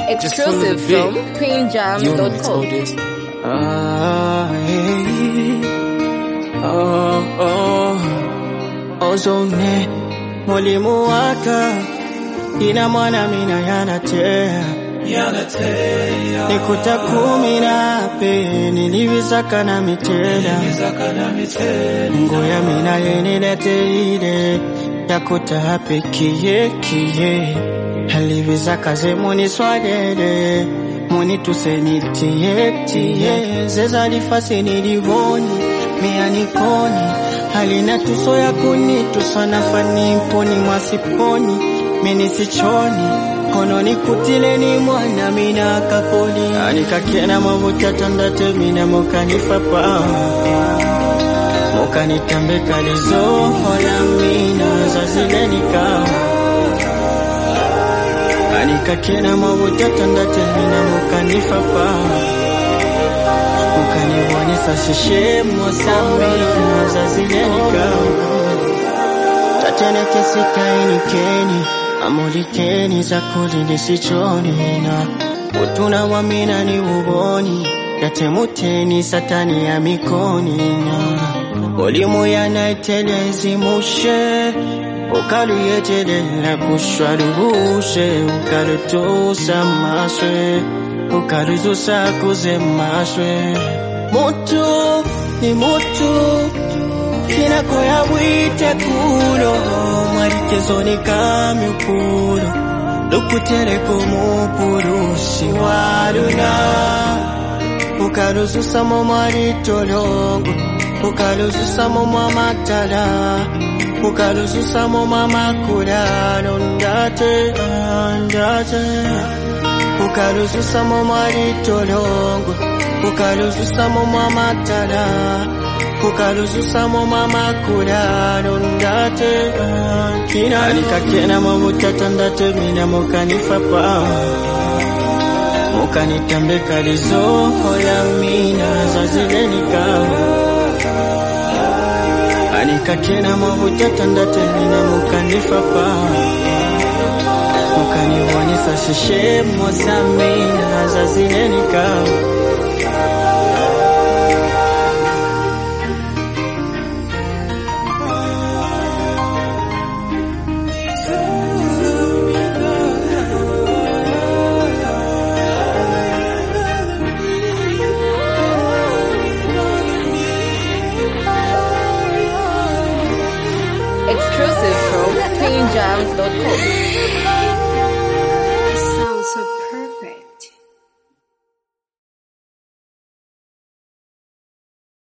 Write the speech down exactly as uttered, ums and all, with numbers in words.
Exclusive from queen jams dot com. Ah, hey. Oh, oh. Ozone mwalimu waka ina mwana mina yanatea yanatea nikuta kumi na pe nilivizaka na mitela ngoya mina yenilete ile yakuta hape kiye kiye halivizaka ze muni swadede muni tuseni tiye tiye zeza lifasi nilivoni mea nikoni halina tuso ya kuni tusana fani mponi mwasiponi mini sichoni kono ni kutile ni mwana mina kapoli anika kena mavuta tandate mina moka nifapa moka nitambe kalizo hola mina zazile nikawa anika kena mavuta tandate mina moka nifapa ukaniwonesa shishe mosamina zazile nikawa tatene kesikaini keni amuli keni zakuli nisichoni na utuna wamina ni uboni yatemuteni satani ya mikoni na ulimu ya naitelezi mushe ukalu yetelela kushwaluhushe ukalu tusa maswe ukalu zusa kuze maswe mutu ni mutu kina koya wite kulo marikezo ni kami upuro lukutere kumupurushi waruna ukalusu samo maritolongo ukalusu samo mamatala ukalusu samo mamakulano ndate ndate ukalusu samo maritolongo ukalusu samo mamatala ukalusu samo mamakulano ndate kina alika kena mavuta tandate mina moka nifapa moka nitambe kalizo hola mina zazile nikawa alika kena mavuta tandate mina moka nifapa moka niwonesa shishe mosamina zazile nikawa Exclusive from queen jams dot com.